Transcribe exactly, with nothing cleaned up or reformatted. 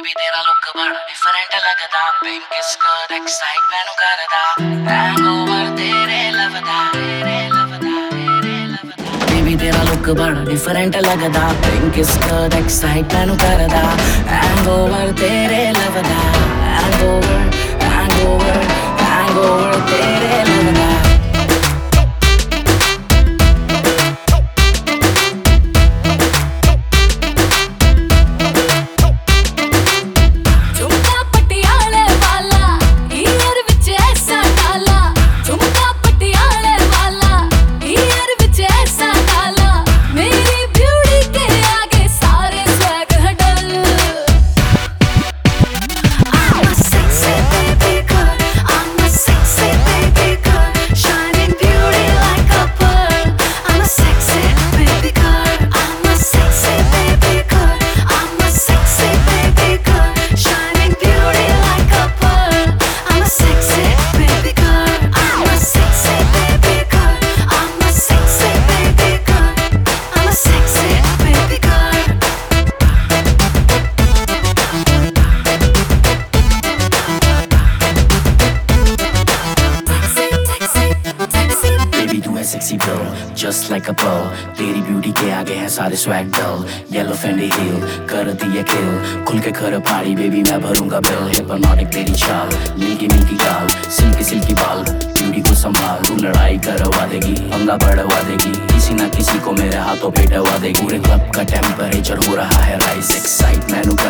Baby तेरा look बड़ा different लगदा पिंक स्कर्ट एक्साइट मैनू करदा हैंगओवर तेरे लवदा तेरे लवदा तेरे लवदा बेबी तेरा लुक बड़ा डिफरेंट लगदा पिंक स्कर्ट एक्साइट मैनू करदा हैंगओवर तेरे लवदा हैंगओवर हैंगओवर हैंगओवर तेरे लवदा sexy bro, just like a bow. तेरी ब्यूटी के आगे है सारे swag dull. Yellow Fendi heel, कर दिया kill. खुल के कर पारी baby मैं भरूंगा bill. Hypnotic तेरी चाल, मिल्की मिल्की गाल, सिल्की सिल्की बाल. ब्यूटी को संभाल, तू लड़ाई करवा देगी, पंगा बढ़वा देगी. किसी ना किसी को मेरे हाथों पे डवा देगी. पूरे क्लब का टेम्परेचर हो रहा है राइज. एक्साइट मैनू